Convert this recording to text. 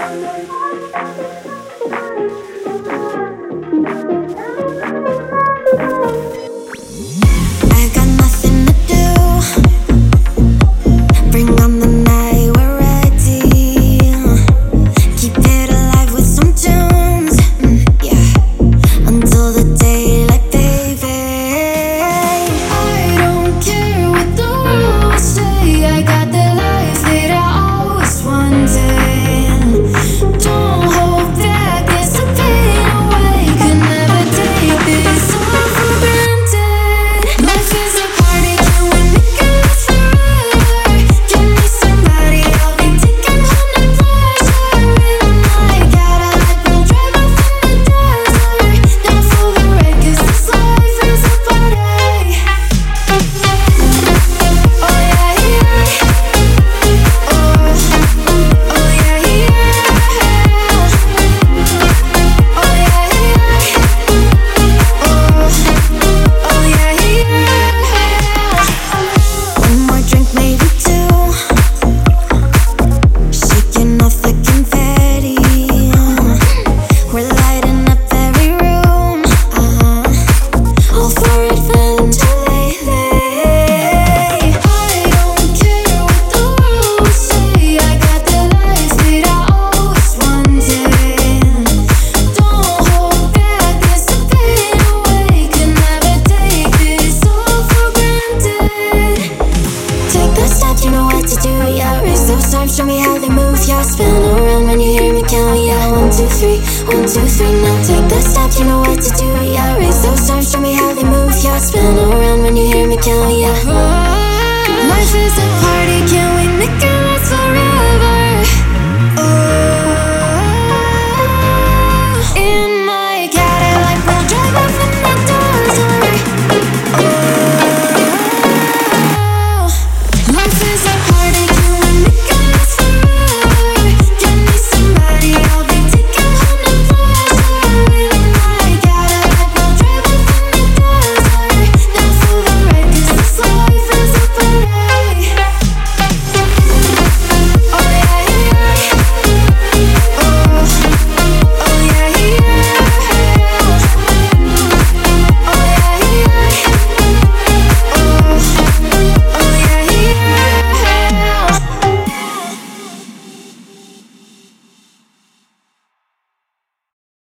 Show me how they move, yeah. Spin around when you hear me count, yeah. 1, 2, 3, 1, 2, 3. Now take that step, you know what to do, yeah. Raise those times, show me how they move, yeah. Spin